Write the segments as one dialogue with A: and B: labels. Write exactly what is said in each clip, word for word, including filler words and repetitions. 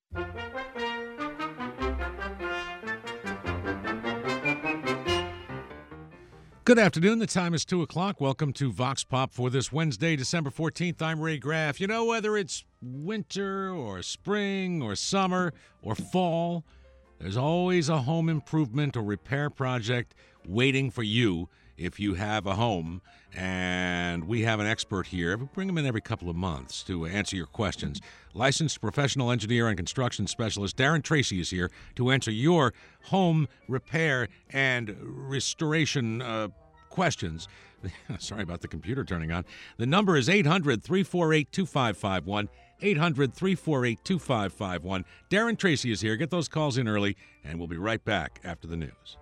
A: Good afternoon. The time is two o'clock. Welcome to Vox Pop for this Wednesday, December fourteenth. I'm Ray Graff. You know, whether it's winter or spring or summer or fall, there's always a home improvement or repair project waiting for you if you have a home. And we have an expert here. We bring him in every couple of months to answer your questions. Licensed professional engineer and construction specialist Darren Tracy is here to answer your home repair and restoration uh, questions. Sorry about the computer turning on. The number is eight hundred, three four eight, two five five one. eight hundred, three four eight, two five five one. Darren Tracy is here. Get those calls in early, and we'll be right back after the news.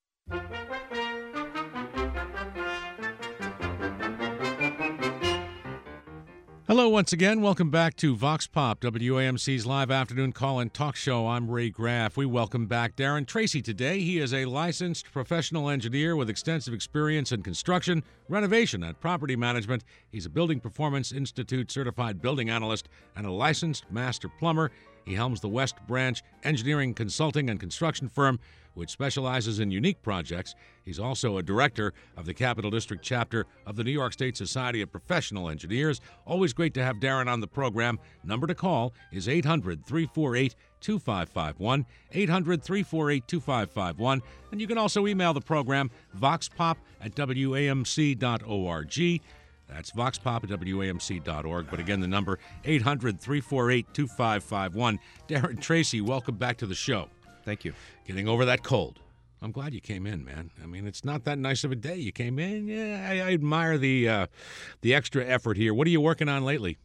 A: Hello once again. Welcome back to Vox Pop, W A M C's live afternoon call-in talk show. I'm Ray Graff. We welcome back Darren Tracy today. He is a licensed professional engineer with extensive experience in construction, renovation, and property management. He's a Building Performance Institute certified building analyst and a licensed master plumber. He helms the West Branch Engineering Consulting and Construction Firm, which specializes in unique projects. He's also a director of the Capital District chapter of the New York State Society of Professional Engineers. Always great to have Darren on the program. Number to call is eight hundred, three four eight, two five five one, eight hundred, three four eight, two five five one. And you can also email the program, voxpop at w a m c dot org. That's voxpop at w a m c dot org. But again, the number, eight hundred, three four eight, two five five one. Darren Tracy, welcome back to the show.
B: Thank you.
A: Getting over that cold. I'm glad you came in, man. I mean, it's not that nice of a day. You came in. Yeah, I, I admire the uh, the extra effort here. What are you working on lately?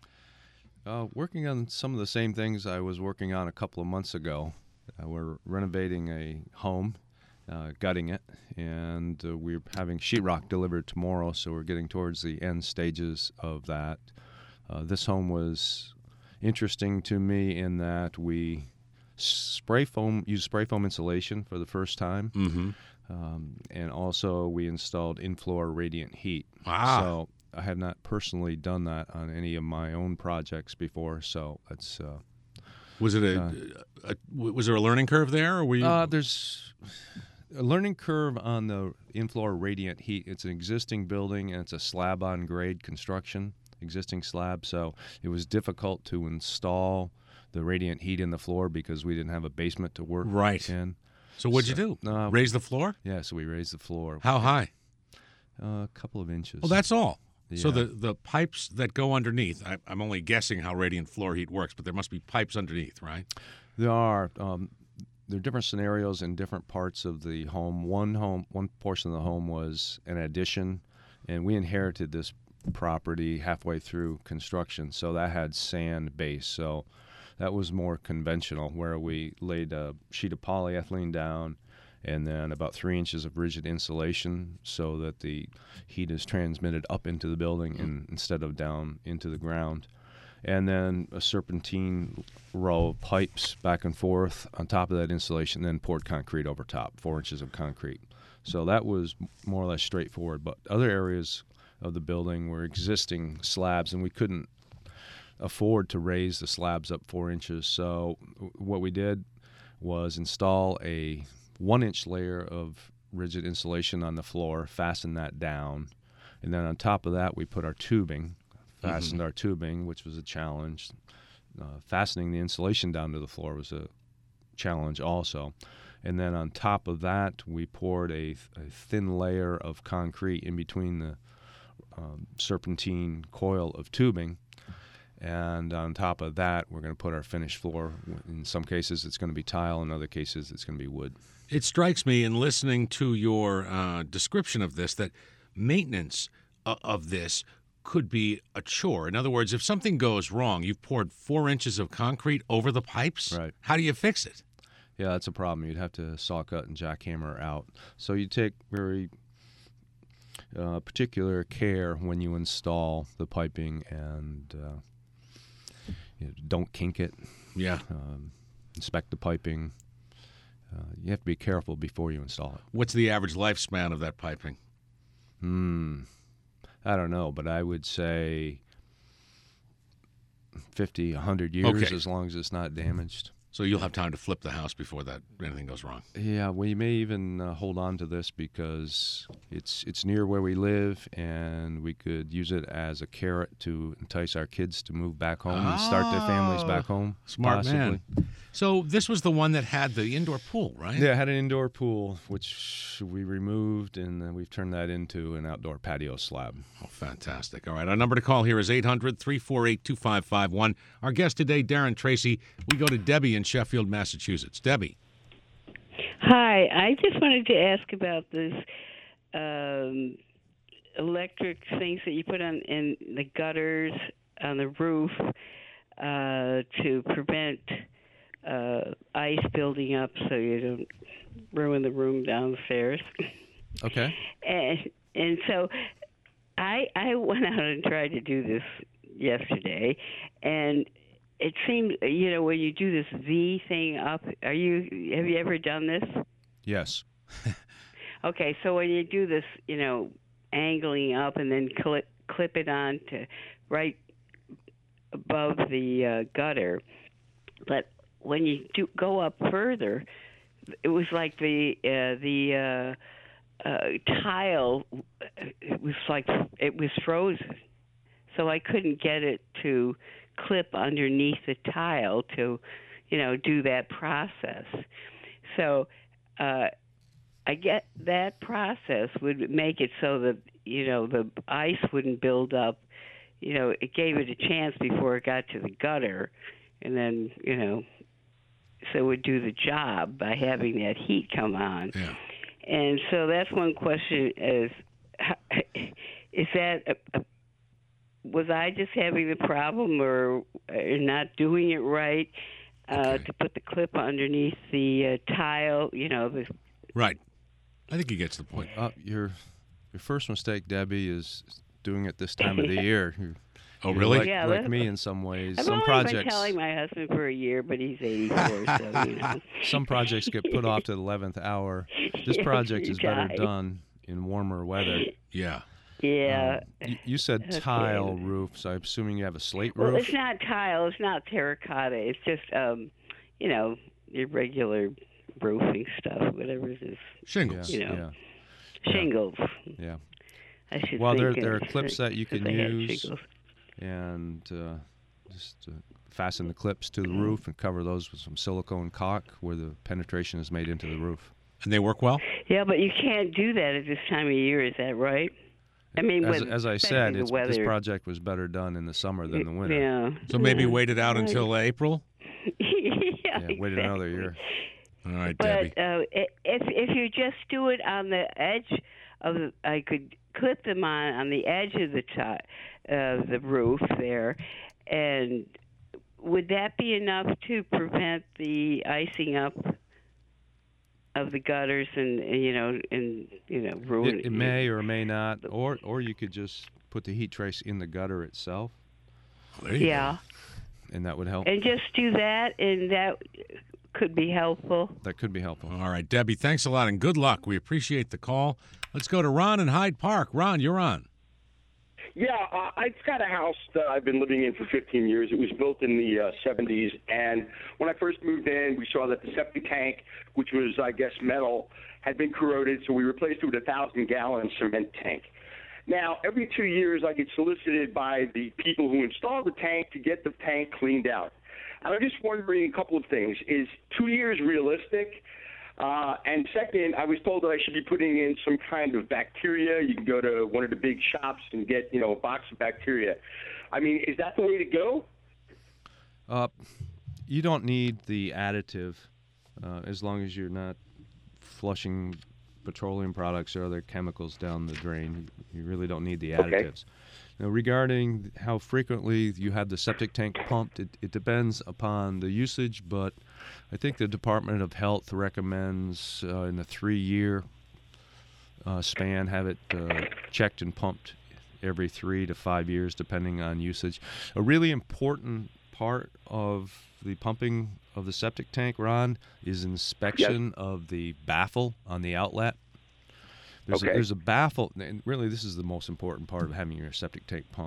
B: Uh, working on some of the same things I was working on a couple of months ago. Uh, we're renovating a home, uh, gutting it, and uh, we're having sheetrock delivered tomorrow, so we're getting towards the end stages of that. Uh, this home was interesting to me in that we spray foam, used spray foam insulation for the first time,
A: mm-hmm.
B: um, and also we installed in-floor radiant heat.
A: Wow.
B: So I have not personally done that on any of my own projects before, so it's. Uh,
A: was it a,
B: uh,
A: a, a was there a learning curve there, or were you?
B: Uh, there's a learning curve on the in-floor radiant heat. It's an existing building and it's a slab-on-grade construction, existing slab, so it was difficult to install the radiant heat in the floor because we didn't have a basement to work
A: right.
B: in.
A: So what'd
B: so,
A: you do?
B: Uh,
A: Raise the floor?
B: Yeah, so we raised the floor.
A: How high?
B: Uh, a couple of inches.
A: Well, that's all.
B: Yeah.
A: So the, the pipes that go underneath, I, I'm only guessing how radiant floor heat works, but there must be pipes underneath, right?
B: There are. Um, there are different scenarios in different parts of the home. One home, one portion of the home was an addition, and we inherited this property halfway through construction, so that had sand base. So that was more conventional, where we laid a sheet of polyethylene down and then about three inches of rigid insulation so that the heat is transmitted up into the building and, instead of down into the ground. And then a serpentine row of pipes back and forth on top of that insulation, then poured concrete over top, four inches of concrete. So that was more or less straightforward. But other areas of the building were existing slabs, and we couldn't afford to raise the slabs up four inches. So what we did was install a one-inch layer of rigid insulation on the floor, fasten that down, and then on top of that we put our tubing, fastened mm-hmm. our tubing, which was a challenge. Uh, fastening the insulation down to the floor was a challenge also. And then on top of that we poured a, a thin layer of concrete in between the um, serpentine coil of tubing. And on top of that, we're going to put our finished floor. In some cases, it's going to be tile. In other cases, it's going to be wood.
A: It strikes me in listening to your uh, description of this that maintenance uh, of this could be a chore. In other words, if something goes wrong, you've poured four inches of concrete over the pipes.
B: Right.
A: How do you fix it?
B: Yeah, that's a problem. You'd have to saw cut and jackhammer out. So you take very uh, particular care when you install the piping and uh, you know, don't kink it.
A: Yeah.
B: Um, inspect the piping. Uh, you have to be careful before you install it.
A: What's the average lifespan of that piping?
B: Hmm. I don't know, but I would say fifty, a hundred years,
A: Okay.
B: as long as it's not damaged.
A: So you'll have time to flip the house before that anything goes wrong.
B: Yeah, we may even uh, hold on to this because it's it's near where we live, and we could use it as a carrot to entice our kids to move back home and start their families back home.
A: Smart
B: possibly.
A: man. So this was the one that had the indoor pool, right?
B: Yeah, it had an indoor pool, which we removed, and then we've turned that into an outdoor patio slab.
A: Oh, fantastic. All right, our number to call here is eight hundred, three four eight, two five five one. Our guest today, Darren Tracy. We go to Debbie in Sheffield, Massachusetts. Debbie.
C: Hi, I just wanted to ask about this um, electric things that you put on in the gutters on the roof uh, to prevent uh, ice building up so you don't ruin the room downstairs.
B: Okay.
C: And and so I I went out and tried to do this yesterday, and it seemed, you know, when you do this V thing up, are you have you ever done this?
B: Yes.
C: Okay, so when you do this, you know, angling up and then clip clip it on to right above the uh, gutter, but when you do go up further, it was like the uh, the uh, uh, tile. It was like it was frozen, so I couldn't get it to clip underneath the tile to, you know, do that process. So uh, I get that process would make it so that, you know, the ice wouldn't build up. You know, it gave it a chance before it got to the gutter, and then, you know, so it would do the job by having that heat come on.
A: Yeah.
C: And so that's one question: is is that a, a, was I just having the problem, or, or not doing it right uh,
A: Okay.
C: to put the clip underneath the uh, tile? You know, the
A: Right. I think he gets the point.
B: Uh, your your first mistake, Debbie, is doing it this time of the year. You're,
A: Oh,
B: you're
A: really?
B: Like,
C: Yeah,
B: like
C: that-
B: me in some ways.
C: I've
B: some
C: only
B: projects,
C: been telling my husband for a year, but he's eighty-four, so you know.
B: some projects get put off to the eleventh hour. This project is better
C: Die.
B: done in warmer weather.
A: Yeah.
C: Yeah.
B: Um, you, you said
C: Okay.
B: tile roof, so I'm assuming you have a slate
C: Well,
B: roof.
C: it's not tile. It's not terracotta. It's just, um, you know, your regular roofing stuff, whatever it is.
A: Shingles.
C: You know.
B: yeah, Yeah.
C: Shingles.
B: yeah.
C: I should
B: Well, there
C: think
B: there are
C: of-
B: clips that you
C: since
B: can
C: I had
B: use,
C: shingles.
B: and uh, just uh, fasten the clips to the roof and cover those with some silicone caulk where the penetration is made into the roof.
A: And they work well?
C: Yeah, but you can't do that at this time of year. Is that right? I mean,
B: As,
C: with,
B: as I
C: especially
B: said,
C: the
B: it's,
C: weather.
B: this project was better done in the summer than the winter.
C: Yeah.
A: So maybe
C: yeah.
A: wait it out until April?
C: yeah,
B: Yeah, wait
C: exactly.
B: another year.
A: All right,
C: But
A: Debbie.
C: uh, i- if if you just do it on the edge of, the, I could clip them on on the edge of the top, uh, the roof there, and would that be enough to prevent the icing up of the gutters and, and you know and you know ruin
B: It, it may or may not, or or you could just put the heat trace in the gutter itself,
A: There you
C: Yeah,
B: and that would help.
C: and just do that, and that could be helpful.
B: That could be helpful.
A: go. All right, Debbie, thanks a lot and good luck. We appreciate the call. Let's go to Ron in Hyde Park. Ron, you're on.
D: Yeah, uh, I've got a house that I've been living in for fifteen years. It was built in the uh, seventies, and when I first moved in, we saw that the septic tank, which was, I guess, metal, had been corroded, so we replaced it with a thousand-gallon cement tank. Now, every two years, I get solicited by the people who install the tank to get the tank cleaned out. And I'm just wondering a couple of things. Is two years realistic? Uh, and second, I was told that I should be putting in some kind of bacteria. You can go to one of the big shops and get, you know, a box of bacteria. I mean, is that the way to go?
B: Uh, you don't need the additive uh, as long as you're not flushing petroleum products or other chemicals down the drain. You really don't need the
D: Okay.
B: additives. Now, regarding how frequently you have the septic tank pumped, it, it depends upon the usage, but I think the Department of Health recommends uh, in a three-year uh, span have it uh, checked and pumped every three to five years, depending on usage. A really important part of the pumping of the septic tank, Ron, is inspection of the baffle on the outlet. There's,
D: Okay.
B: a, there's a baffle, and really this is the most important part of having your septic tank pumped.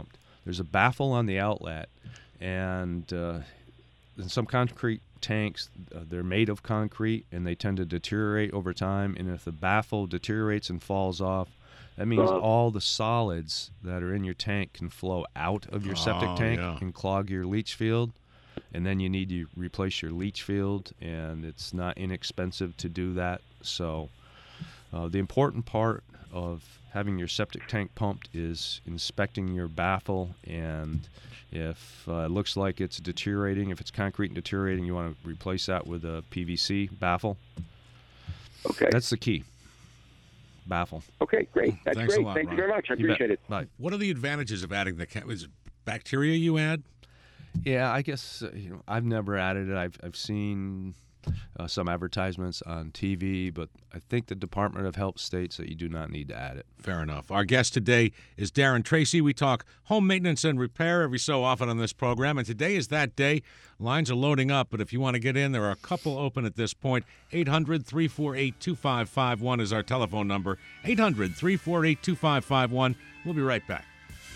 B: there's a baffle on the outlet, and uh, in some concrete tanks, uh, they're made of concrete, and they tend to deteriorate over time. And if the baffle deteriorates and falls off, that means
D: Uh.
B: all the solids that are in your tank can flow out of your septic
A: Oh,
B: tank
A: yeah.
B: and clog your leach field. And then you need to replace your leach field, and it's not inexpensive to do that. So uh, the important part of having your septic tank pumped is inspecting your baffle, and if uh, it looks like it's deteriorating, if it's concrete and deteriorating, you want to replace that with a P V C baffle.
D: Okay.
B: That's the key. Baffle.
D: Okay, great. That's
A: Thanks a
D: great.
A: lot,
D: Thank
A: Ron.
D: you very much. I
B: You bet.
D: appreciate it.
B: Bye.
A: What are the advantages of adding the ca- is it bacteria you add?
B: Yeah, I guess uh, you know I've never added it. I've I've seen uh, some advertisements on T V, but I think the Department of Health states that you do not need to add it.
A: Fair enough. Our guest today is Darren Tracy. We talk home maintenance and repair every so often on this program, and today is that day. Lines are loading up, but if you want to get in, there are a couple open at this point. eight hundred, three four eight, two five five one is our telephone number. eight hundred, three four eight, two five five one. We'll be right back.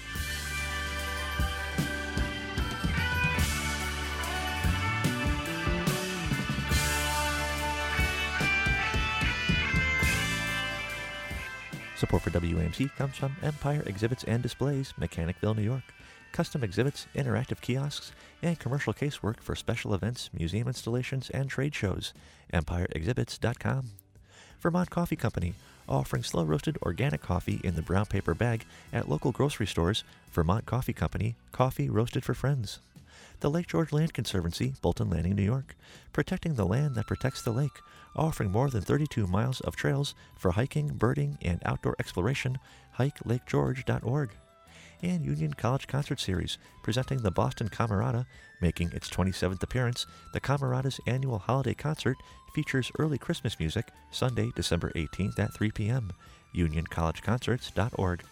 E: Support for W A M C comes from Empire Exhibits and Displays, Mechanicville, New York. Custom exhibits, interactive kiosks, and commercial casework for special events, museum installations, and trade shows. Empire Exhibits dot com. Vermont Coffee Company, offering slow-roasted organic coffee in the brown paper bag at local grocery stores. Vermont Coffee Company, coffee roasted for friends. The Lake George Land Conservancy, Bolton Landing, New York, protecting the land that protects the lake, offering more than thirty-two miles of trails for hiking, birding, and outdoor exploration. hike lake george dot org. And Union College Concert Series, presenting the Boston Camerata, making its twenty-seventh appearance. The Camerata's annual holiday concert features early Christmas music, Sunday, December eighteenth at three p.m. union college concerts dot org.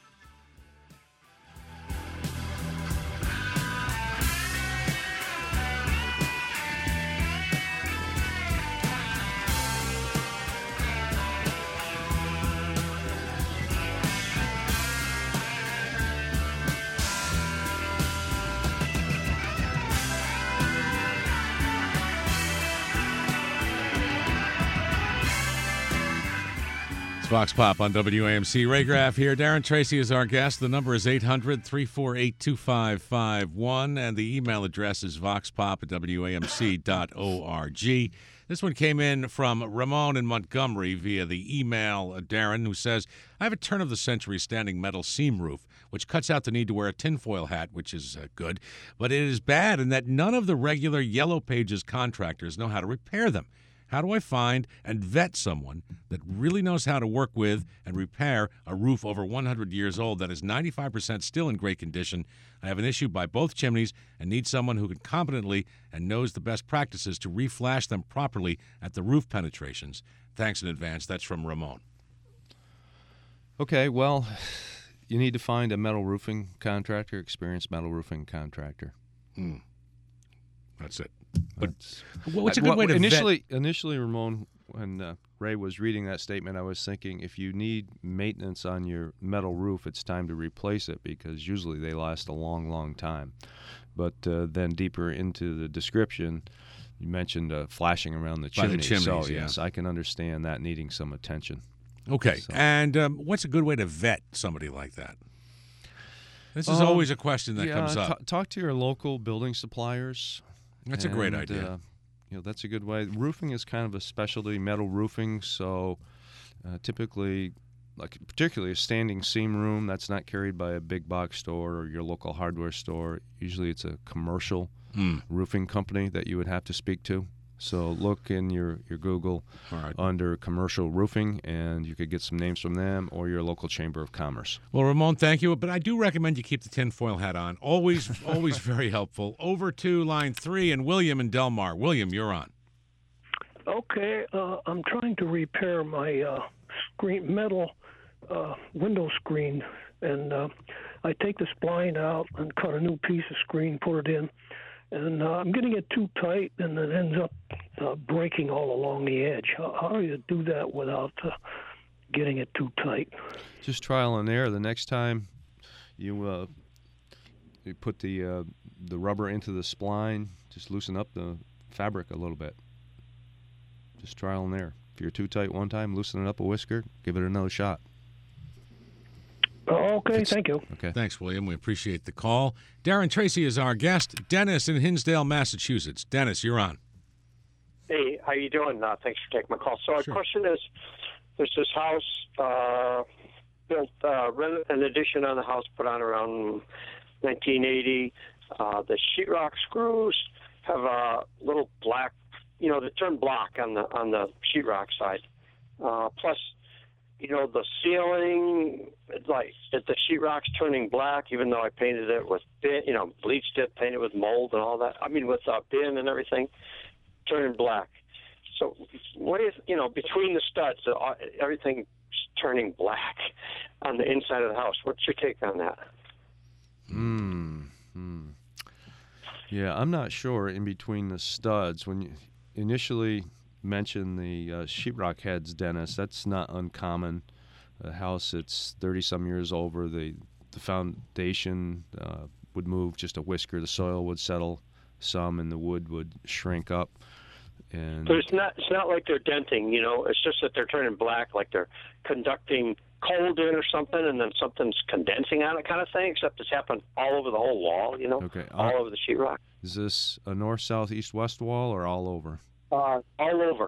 A: It's Vox Pop on W A M C. Ray Graff here. Darren Tracy is our guest. The number is eight hundred, three four eight, two five five one, and the email address is voxpop at W A M C dot org. This one came in from Ramon in Montgomery via the email, uh, Darren, who says, I have a turn-of-the-century standing metal seam roof, which cuts out the need to wear a tinfoil hat, which is uh, good, but it is bad in that none of the regular Yellow Pages contractors know how to repair them. How do I find and vet someone that really knows how to work with and repair a roof over one hundred years old that is ninety-five percent still in great condition? I have an issue by both chimneys and need someone who can competently and knows the best practices to reflash them properly at the roof penetrations. Thanks in advance. That's from Ramon.
B: Okay, well, you need to find a metal roofing contractor, experienced metal roofing contractor.
A: Mm. That's it. But
B: That's,
A: what's a good
B: well,
A: way to
B: initially,
A: vet?
B: Initially, Ramon, when uh, Ray was reading that statement, I was thinking if you need maintenance on your metal roof, it's time to replace it because usually they last a long, long time. But uh, then deeper into the description, you mentioned uh, flashing around the
A: By the
B: chimney.
A: chimneys,
B: so,
A: yeah.
B: yes, I can understand that needing some attention.
A: Okay.
B: So-
A: And um, what's a good way to vet somebody like that? This is
B: Um,
A: always a question that
B: yeah,
A: comes up.
B: ta- talk to your local building suppliers.
A: That's a great
B: And,
A: idea.
B: Uh, you know, that's a good way. Roofing is kind of a specialty, metal roofing, so uh, typically, like particularly a standing seam room, that's not carried by a big box store or your local hardware store. Usually it's a commercial
A: Hmm.
B: roofing company that you would have to speak to. So look in your, your Google
A: All right.
B: under commercial roofing, and you could get some names from them or your local Chamber of Commerce.
A: Well, Ramon, thank you. But I do recommend you keep the tinfoil hat on. Always, always very helpful. Over to line three and William in Delmar. William, you're on.
F: Okay, uh, I'm trying to repair my uh, screen metal uh, window screen, and uh, I take the spline out and cut a new piece of screen, put it in, and uh, I'm getting it too tight, and it ends up uh, breaking all along the edge. How, how do you do that without uh, getting it too tight?
B: Just trial and error. The next time you uh, you put the uh, the rubber into the spline, just loosen up the fabric a little bit. Just trial and error. If you're too tight one time, loosen it up a whisker, give it another shot.
F: Okay, thank you.
B: Okay.
A: Thanks, William. We appreciate the call. Darren Tracy is our guest. Dennis in Hinsdale, Massachusetts. Dennis, you're on.
G: Hey, how you doing? Uh, thanks for taking my call. So, our
A: Sure.
G: question is: there's this house uh, built, uh, rent, an addition on the house put on around nineteen eighty. Uh, the sheetrock screws have a little black, you know, they turn black on the on the sheetrock side. Uh, plus, you know, the ceiling, it's like if the sheetrock's turning black, even though I painted it with bin, you know, bleached it, painted with mold and all that. I mean, with uh, bin and everything, turning black. So, what is, you know, between the studs, uh, everything's turning black on the inside of the house. What's your take on that?
B: Hmm. Hmm. Yeah, I'm not sure in between the studs. When you initially mentioned the uh, sheetrock heads, Dennis, that's not uncommon. A house that's thirty-some years over, the, the foundation uh, would move just a whisker. The soil would settle some, and the wood would shrink up. And
G: But it's not, it's not like they're denting, you know. It's just that they're turning black, like they're conducting cold in or something, and then something's condensing on it kind of thing, except it's happened all over the whole wall, you know,
B: Okay.
G: all
B: Uh,
G: over the sheetrock.
B: Is this a north, south, east, west wall or all over?
G: Uh, all over.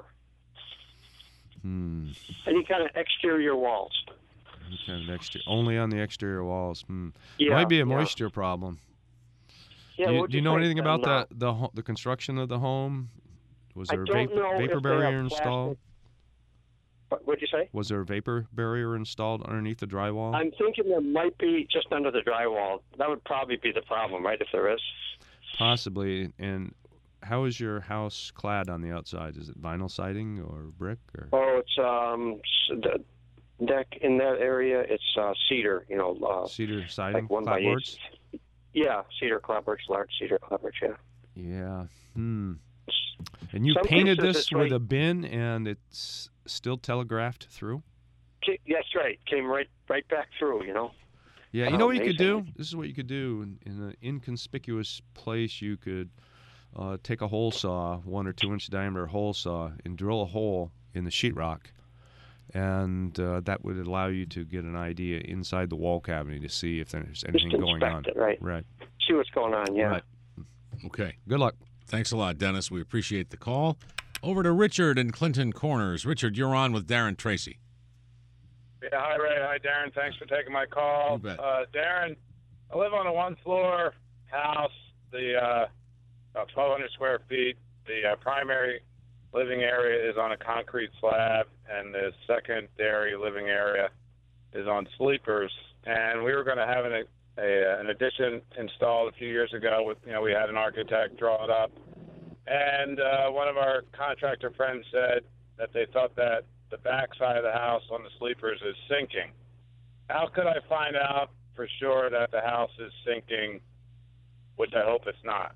B: Hmm.
G: Any kind of exterior walls.
B: Any kind of exterior, only on the exterior walls. Hmm.
G: Yeah,
B: Might be a
G: yeah.
B: moisture problem.
G: Yeah,
B: do you,
G: what
B: do you know
G: think?
B: anything about
G: And, uh,
B: the the ho- the construction of the home? Was
G: I
B: there a
G: don't
B: vapor,
G: know
B: vapor
G: if they
B: barrier
G: have
B: installed?
G: What would you say?
B: Was there a vapor barrier installed underneath the drywall?
G: I'm thinking there might be just under the drywall. That would probably be the problem, right, if there is?
B: Possibly. And how is your house clad on the outside? Is it vinyl siding or brick? Or
G: Oh, it's um s- the deck in that area. It's uh, cedar, you know, uh,
B: cedar siding,
G: like one by
B: clapboards?
G: eight. Yeah, cedar clapboards, large cedar clapboards. Yeah.
B: Yeah. Hmm. And you
G: Some
B: painted
G: cases
B: this
G: it's
B: with
G: right-
B: a bin, and it's still telegraphed through?
G: Ca- That's right. Came right right back through. You know.
B: Yeah, you
G: Oh,
B: know what you could do?
G: amazing.
B: This is what you could do. In, in an inconspicuous place, you could uh, take a hole saw, one or two inch diameter hole saw, and drill a hole in the sheetrock. And uh, that would allow you to get an idea inside the wall cavity to see if there's anything
G: Just
B: going on.
G: inspect it, right?
B: Right.
G: See what's going on. Yeah.
B: Right.
A: Okay.
B: Good luck.
A: Thanks a lot, Dennis. We appreciate the call. Over to Richard in Clinton Corners. Richard, you're on with Darren Tracy.
H: Yeah, hi, Ray. Hi, Darren. Thanks for taking my call.
A: You bet.
H: Uh, Darren, I live on a one-floor house, the uh, about twelve hundred square feet. The uh, primary living area is on a concrete slab, and the secondary living area is on sleepers. And we were going to have an, a, an addition installed a few years ago. With you know, we had an architect draw it up, and uh, one of our contractor friends said that they thought that the back side of the house on the sleepers is sinking. How could I find out for sure that the house is sinking, which I hope it's not?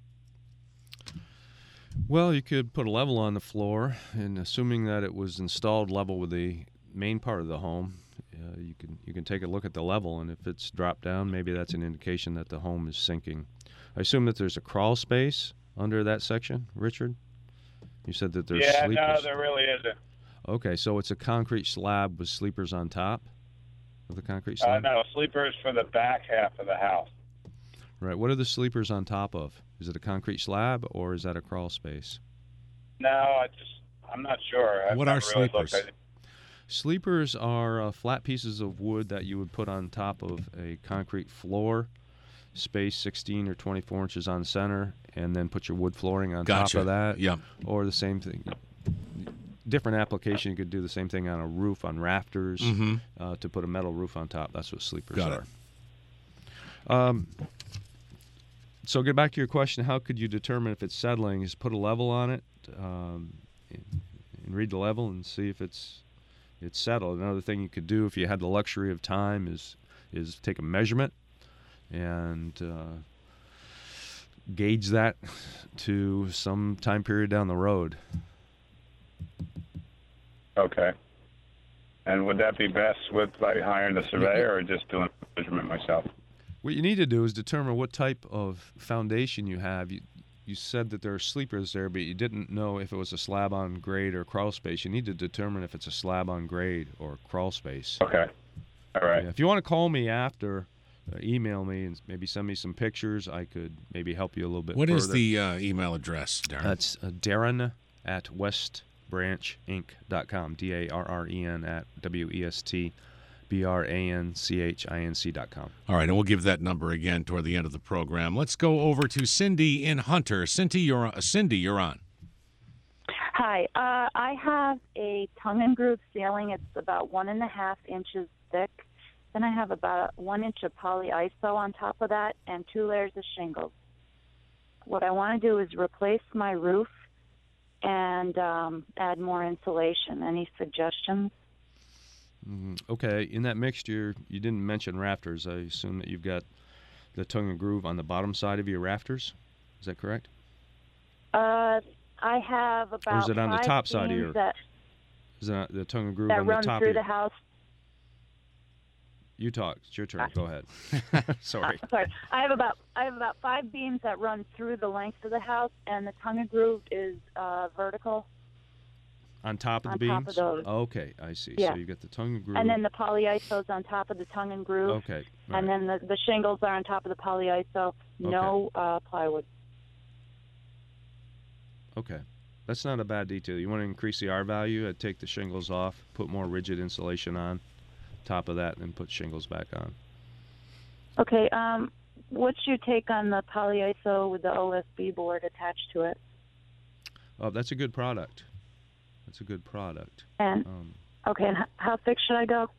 B: Well, you could put a level on the floor, and assuming that it was installed level with the main part of the home, uh, you can you can take a look at the level, and if it's dropped down, maybe that's an indication that the home is sinking. I assume that there's a crawl space under that section, Richard? You said that there's
H: yeah,
B: sleepers.
H: no, there really isn't.
B: Okay, so it's a concrete slab with sleepers on top of the concrete
H: Uh,
B: slab?
H: no, sleepers for the back half of the house.
B: Right. What are the sleepers on top of? Is it a concrete slab or is that a crawl space?
H: No, I just, I'm not sure. I've
A: What
H: never
A: are
H: really
A: sleepers?
H: looked at it.
B: Sleepers are uh, flat pieces of wood that you would put on top of a concrete floor, space sixteen or twenty-four inches on center, and then put your wood flooring on
A: Gotcha.
B: top of that.
A: Yep.
B: Or the same thing. Different application. You could do the same thing on a roof, on rafters,
A: Mm-hmm.
B: uh, to put a metal roof on top. That's what sleepers
A: Got
B: are.
A: it.
B: Um, so get back to your question, how could you determine if it's settling? Is put a level on it um, and, and read the level and see if it's it's settled. Another thing you could do if you had the luxury of time is is take a measurement and uh, gauge that to some time period down the road.
H: Okay. And would that be best with like hiring a surveyor or just doing the measurement myself?
B: What you need to do is determine what type of foundation you have. You, you said that there are sleepers there, but you didn't know if it was a slab-on grade or crawl space. You need to determine if it's a slab-on grade or crawl space.
H: Okay. All right.
B: Yeah, if you want to call me after, uh, email me and maybe send me some pictures, I could maybe help you a little bit
A: What
B: further.
A: is the uh, email address, Darren?
B: That's uh, Darren at west branch inc dot com. D A R R E N at W E S T B R A N C H I N C dot com.
A: All right, and we'll give that number again toward the end of the program. Let's go over to Cindy in Hunter. Cindy, you're on. Cindy, you're on.
I: Hi. Uh, I have a tongue and groove ceiling. It's about one and a half inches thick. Then I have about one inch of polyiso on top of that and two layers of shingles. What I want to do is replace my roof and um, add more insulation. Any suggestions?
B: Mm, okay, in that mixture, you didn't mention rafters. I assume that you've got the tongue and groove on the bottom side of your rafters. Is that correct?
I: Uh, I have about
B: Or is it on the
I: five
B: top side of
I: beams
B: your?
I: that,
B: Is it the tongue and groove
I: that
B: on the
I: run
B: top
I: through
B: of
I: the
B: your?
I: house.
B: You talk. It's your turn. Go ahead. Sorry.
I: Uh, sorry, I have about I have about five beams that run through the length of the house, and the tongue and groove is uh, vertical.
B: On top of the
I: on
B: beams?
I: top of those.
B: Okay, I see.
I: Yeah.
B: So you got the tongue and groove.
I: And then the polyiso's on top of the tongue and groove.
B: Okay.
I: And then the, the shingles are on top of the polyiso. No uh, plywood.
B: Okay. That's not a bad detail. You want to increase the R value, I'd take the shingles off, put more rigid insulation on top of that, and then put shingles back on.
I: Okay. Um, what's your take on the polyiso with the O S B board attached to it?
B: Oh, that's a good product. That's a good product.
I: And
B: Um,
I: okay, and h- how thick should I go?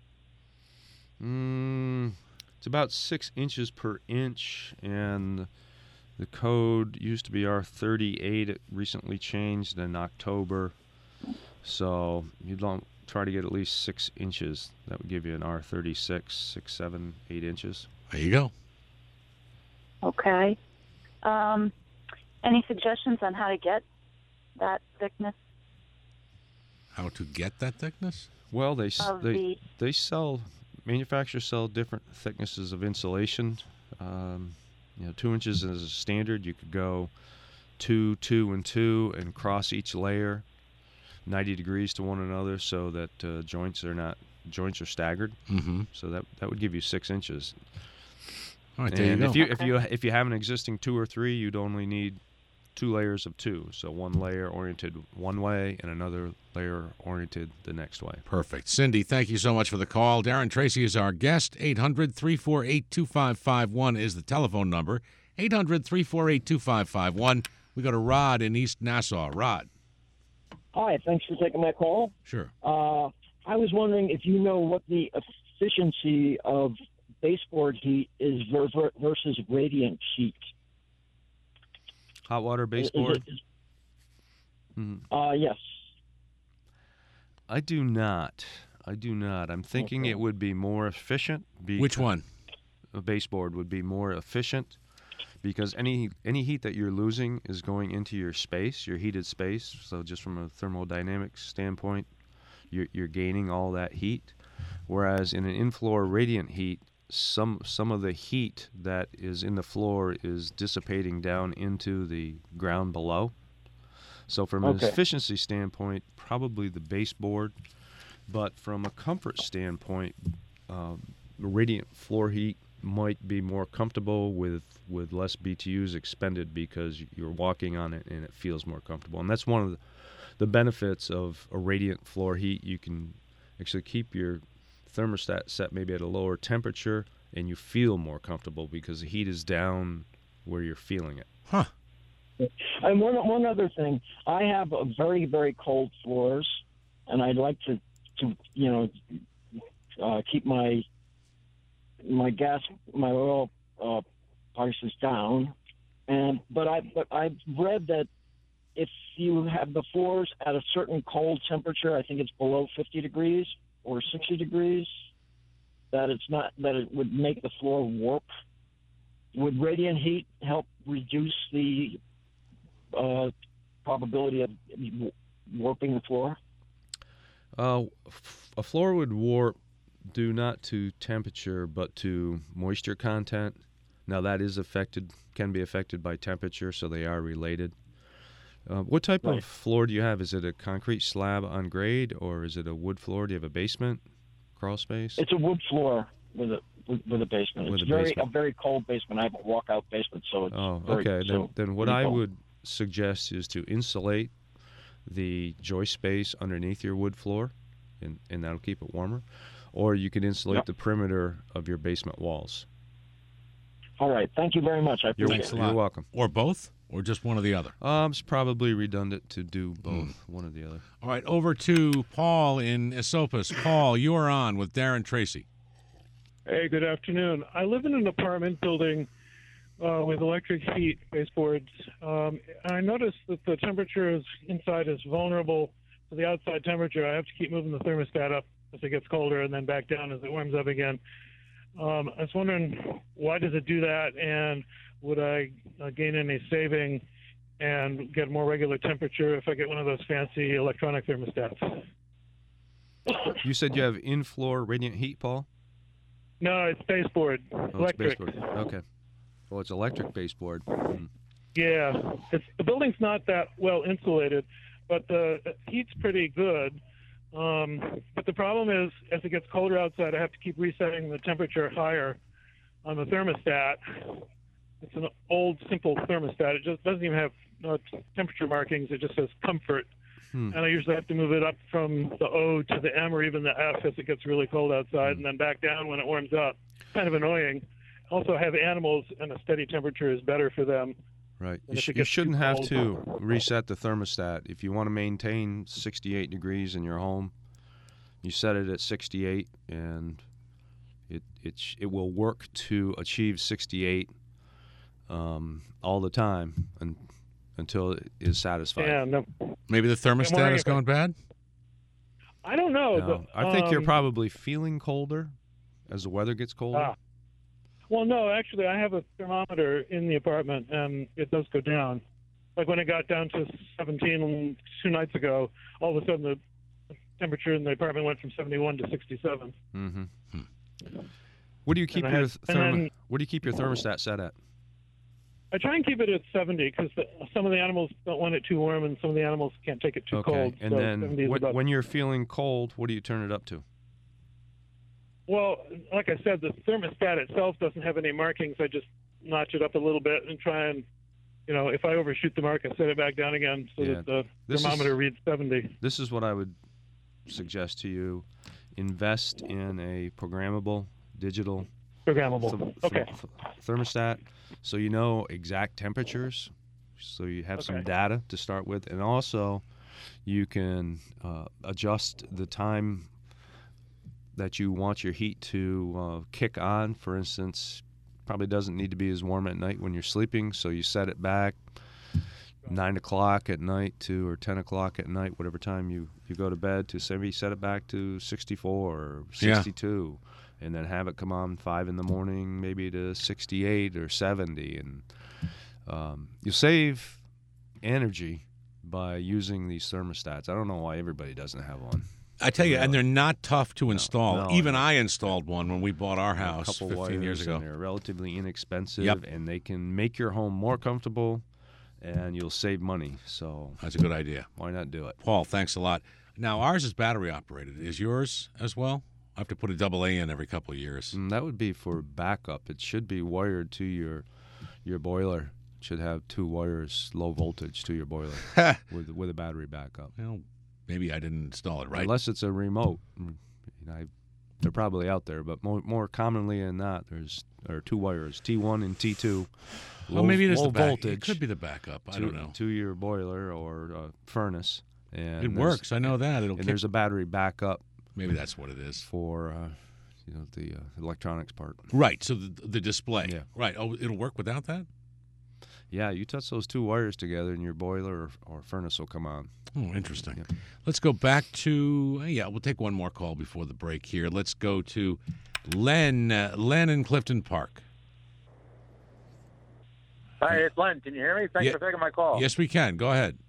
B: mm, it's about six inches per inch, and the code used to be R thirty-eight. It recently changed in October. So you'd want try to get at least six inches. That would give you an R thirty-six, six, seven, eight inches.
A: There you go.
I: Okay. Um, any suggestions on how to get that thickness?
A: How to get that thickness?
B: Well, they s-
I: Of
B: they
I: the-
B: they sell manufacturers sell different thicknesses of insulation. Um, you know, two inches is a standard. You could go two, two, and two, and cross each layer ninety degrees to one another, so that uh, joints are not joints are staggered.
A: Mm-hmm.
B: So that that would give you six inches.
A: All right, there
B: and
A: you go.
B: if you
I: Okay.
B: if you if you have an existing two or three, you'd only need two layers of two. So one layer oriented one way and another layer oriented the next way.
A: Perfect. Cindy, thank you so much for the call. Darren Tracy is our guest. eight hundred, three four eight, two five five one is the telephone number. eight hundred, three four eight, two five five one. We go to Rod in East Nassau. Rod.
J: Hi, thanks for taking my call.
A: Sure.
J: Uh, I was wondering if you know what the efficiency of baseboard heat is ver- ver- versus radiant heat.
B: Hot water
J: Is- is
B: baseboard?
J: it-
B: Mhm.
J: Uh, yes.
B: I do not. I do not. I'm thinking
J: Okay.
B: it would be more efficient. Because
A: Which one?
B: A baseboard would be more efficient because any any heat that you're losing is going into your space, your heated space. So just from a thermodynamics standpoint, you're, you're gaining all that heat. Whereas in an in-floor radiant heat, some some of the heat that is in the floor is dissipating down into the ground below. So from an
J: Okay.
B: efficiency standpoint, probably the baseboard. But from a comfort standpoint, um, radiant floor heat might be more comfortable with, with less B T Us expended because you're walking on it and it feels more comfortable. And that's one of the, the benefits of a radiant floor heat. You can actually keep your thermostat set maybe at a lower temperature and you feel more comfortable because the heat is down where you're feeling it.
A: Huh.
J: And one one other thing, I have a very very cold floors, and I'd like to to you know uh, keep my my gas my oil uh, prices down, and but I but I've read that if you have the floors at a certain cold temperature, I think it's below fifty degrees or sixty degrees, that it's not that it would make the floor warp. Would radiant heat help reduce the uh, probability of warping the floor?
B: Uh, f- a floor would warp due not to temperature but to moisture content. Now that is affected, can be affected by temperature, so they are related. Uh, what type
F: Right.
B: of floor do you have? Is it a concrete slab on grade, or is it a wood floor? Do you have a basement, crawl space?
J: It's a wood floor with a with, with a basement.
B: With
J: It's
B: a
J: very
B: basement.
J: a very cold basement. I have a walkout basement, so it's
B: Oh,
J: very,
B: okay.
J: so
B: Then, then what
J: pretty
B: I
J: cold.
B: would suggest is to insulate the joist space underneath your wood floor, and, and that'll keep it warmer. Or you can insulate
J: Yep.
B: the perimeter of your basement walls.
J: All right. Thank you very much. I
B: You're,
J: appreciate
A: Thanks a
J: it.
A: lot.
B: you're welcome.
A: Or both, or just one or the other.
B: Um, it's probably redundant to do both, one or the other.
A: All right, over to Paul in Esopus. Paul, you are on with Darren Tracy.
K: Hey, good afternoon. I live in an apartment building uh, with electric heat baseboards. Um, I noticed that the temperature is, inside is vulnerable to the outside temperature. I have to keep moving the thermostat up as it gets colder and then back down as it warms up again. Um, I was wondering, why does it do that, and would I uh, gain any saving and get more regular temperature if I get one of those fancy electronic thermostats?
B: You said you have in-floor radiant heat, Paul?
K: No, it's baseboard,
B: Oh, it's
K: electric.
B: baseboard. Okay. Well, it's electric baseboard. Hmm.
K: Yeah, it's the building's not that well insulated, but the heat's pretty good. Um, but the problem is, as it gets colder outside, I have to keep resetting the temperature higher on the thermostat. It's an old, simple thermostat. It just doesn't even have uh, temperature markings. It just says comfort.
B: Hmm.
K: And I usually have to move it up from the O to the M or even the F as it gets really cold outside,
B: Hmm.
K: and then back down when it warms up. It's kind of annoying. Also, I have animals, and a steady temperature is better for them.
B: Right.
K: And
B: You,
K: if
B: sh-
K: it
B: you
K: gets too
B: shouldn't have
K: cold-
B: to reset the thermostat. If you want to maintain sixty-eight degrees in your home, you set it at sixty-eight, and it it sh- it will work to achieve sixty-eight um, all the time and, until it is satisfied.
K: Yeah, no,
A: Maybe the thermostat
K: wondering
A: is
K: if I-
A: going bad?
K: I don't know.
B: No,
K: The-
B: I think you're
K: um,
B: probably feeling colder as the weather gets colder.
K: Ah. Well, no, actually, I have a thermometer in the apartment, and it does go down. Like when it got down to seventeen two nights ago, all of a sudden the temperature in the apartment went from seventy-one to sixty-seven.
B: Mm-hmm. What do you keep
K: I
B: your
K: had-
B: th-
K: and
B: thermo-
K: then-
B: What do you keep your thermostat set at?
K: I try and keep it at seventy because some of the animals don't want it too warm, and some of the animals can't take it too
B: Okay,
K: cold.
B: and
K: so
B: then
K: seventy is
B: when,
K: about-
B: when you're feeling cold, what do you turn it up to?
K: Well, like I said, the thermostat itself doesn't have any markings. I just notch it up a little bit and try and, you know, if I overshoot the mark, I set it back down again so
B: Yeah,
K: that the
B: this
K: thermometer
B: is-
K: reads seventy.
B: This is what I would suggest to you. Invest in a programmable digital
K: Programmable.
B: th- th-
K: Okay.
B: th- thermostat so you know exact temperatures, so you have some
K: Okay.
B: data to start with, and also you can uh, adjust the time that you want your heat to uh, kick on. For instance, probably doesn't need to be as warm at night when you're sleeping, so you set it back nine o'clock at night to or ten o'clock at night, whatever time you, you go to bed, to say set it back to sixty-four or
A: Yeah.
B: sixty-two, and then have it come on five in the morning, maybe to sixty-eight or seventy, and um, you save energy by using these thermostats. I don't know why everybody doesn't have one.
A: I tell you,
B: No.
A: and they're not tough to install.
B: no,
A: Even
B: no.
A: I installed one when we bought our
B: A
A: house
B: couple
A: fifteen years
B: wires,
A: ago.
B: and they're relatively inexpensive,
A: Yep.
B: and they can make your home more comfortable, and you'll save money. So
A: That's a good idea.
B: why not do it?
A: Paul, thanks a lot. Now, ours is battery operated. Is yours as well? I have to put a double A in every couple of years.
B: Mm, that would be for backup. It should be wired to your your boiler. It should have two wires, low voltage, to your boiler with with a battery backup.
A: Well, maybe I didn't install it right.
B: Unless it's a remote. Mm, you know, I, they're probably out there, but more, more commonly than not, there's there are two wires, T one and T two.
A: Well, maybe it is
B: low
A: the back.
B: voltage
A: It could be the backup. I
B: to,
A: don't know.
B: to your boiler or uh, furnace. And
A: It
B: there's-
A: works. I know that. It'll
B: And
A: kick-
B: there's a battery backup
A: Maybe that's what it is.
B: for uh, you know the uh, electronics part.
A: Right. So the, the display.
B: Yeah.
A: Right. Oh, it'll work without that?
B: Yeah, you touch those two wires together, and your boiler or, or furnace will come on.
A: Oh, interesting.
B: Yeah.
A: Let's go back to, yeah, we'll take one more call before the break here. Let's go to Len, uh, Len in Clifton Park.
L: Hi, it's Len. Can you hear me? Thanks
A: Yeah.
L: for taking my call.
A: Yes, we can. Go ahead.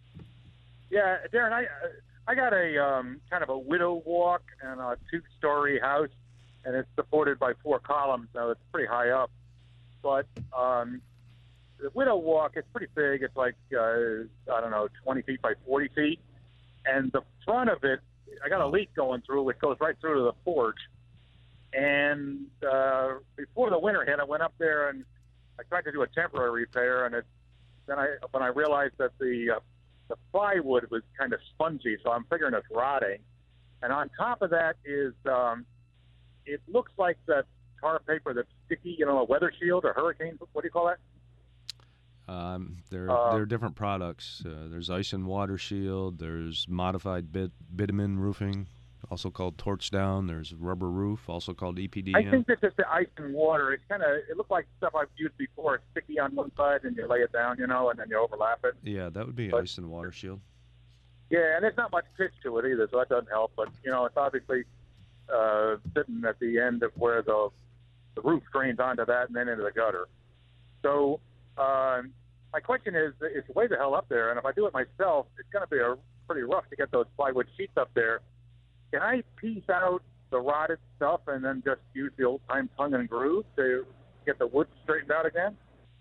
L: Yeah, Darren, I I got a um, kind of a widow walk and a two-story house, and it's supported by four columns. Now it's pretty high up, but um, the Widow Walk is pretty big. It's like uh, I don't know, twenty feet by forty feet, and the front of it, I got a leak going through, which goes right through to the porch. And uh, before the winter hit, I went up there and I tried to do a temporary repair, and it, then I when I realized that the uh, the plywood was kind of spongy, so I'm figuring it's rotting. And on top of that is um, it looks like that tar paper that's sticky, you know, a weather shield or hurricane. What do you call that?
B: Um, there,
L: Uh,
B: there are different products. Uh, there's ice and water shield. There's modified bit, bitumen roofing, also called torch down. There's rubber roof, also called E P D M.
L: I think this is the ice and water. It's kind of it looked like stuff I've used before. It's sticky on one side, and you lay it down, you know, and then you overlap it.
B: Yeah, that would be
L: But-
B: ice and water shield.
L: Yeah, and there's not much pitch to it either, so that doesn't help. But you know, it's obviously uh, sitting at the end of where the the roof drains onto that, and then into the gutter. So um, my question is, it's way the hell up there, and if I do it myself, it's going to be a, pretty rough to get those plywood sheets up there. Can I piece out the rotted stuff and then just use the old-time tongue and groove to get the wood straightened out again?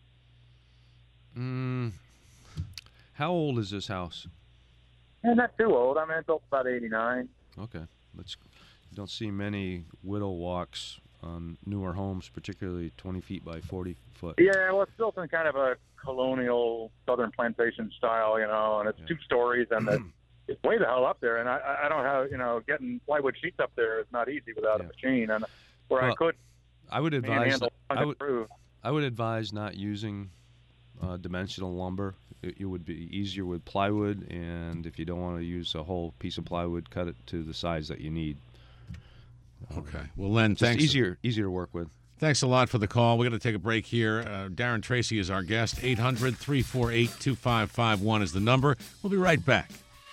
B: Mm, how old is this house?
L: And not too old. I mean, it's built about eighty-nine.
B: Okay. Let's, you don't see many widow walks on newer homes, particularly twenty feet by forty foot.
L: Yeah, well, it's built in kind of a colonial southern plantation style, you know, and it's
B: Yeah.
L: two stories, and it's, it's way the hell up there. And I, I don't have, you know, getting plywood sheets up there is not easy without
B: Yeah.
L: a machine. And where I
B: Well,
L: could
B: I would advise.
L: handle
B: I would,
L: through.
B: I would advise not using uh, dimensional lumber. It, it would be easier with plywood, and if you don't want to use a whole piece of plywood, cut it to the size that you need.
A: Okay. Well, Len,
B: Just
A: thanks.
B: easier, easier to work with.
A: Thanks a lot for the call. We're going to take a break here. Uh, Darren Tracy is our guest. eight hundred, three four eight, two five five one is the number. We'll be right back.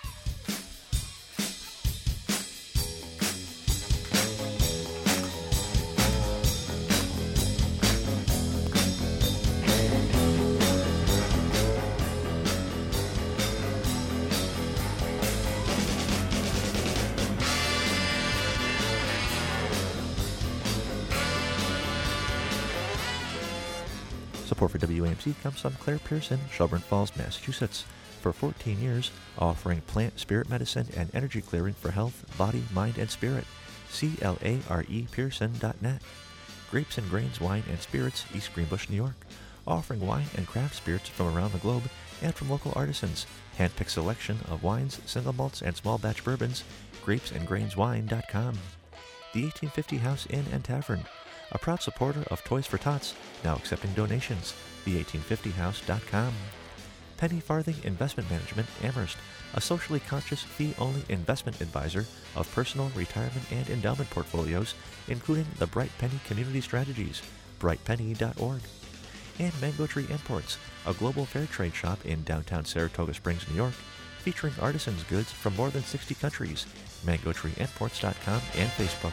E: Support for W A M C comes from Claire Pearson, Shelburne Falls, Massachusetts. For fourteen years, offering plant spirit medicine and energy clearing for health, body, mind, and spirit. C L A R E Pearson dot net. Grapes and Grains Wine and Spirits, East Greenbush, New York. Offering wine and craft spirits from around the globe and from local artisans. Handpicked selection of wines, single malts, and small batch bourbons. grapes and grains wine dot com. The eighteen fifty House Inn and Tavern. A proud supporter of Toys for Tots, now accepting donations. the eighteen fifty house dot com. Penny Farthing Investment Management, Amherst, a socially conscious fee-only investment advisor of personal, retirement, and endowment portfolios, including the Bright Penny Community Strategies, bright penny dot org. And Mango Tree Imports, a global fair trade shop in downtown Saratoga Springs, New York, featuring artisans' goods from more than sixty countries. mango tree imports dot com and Facebook.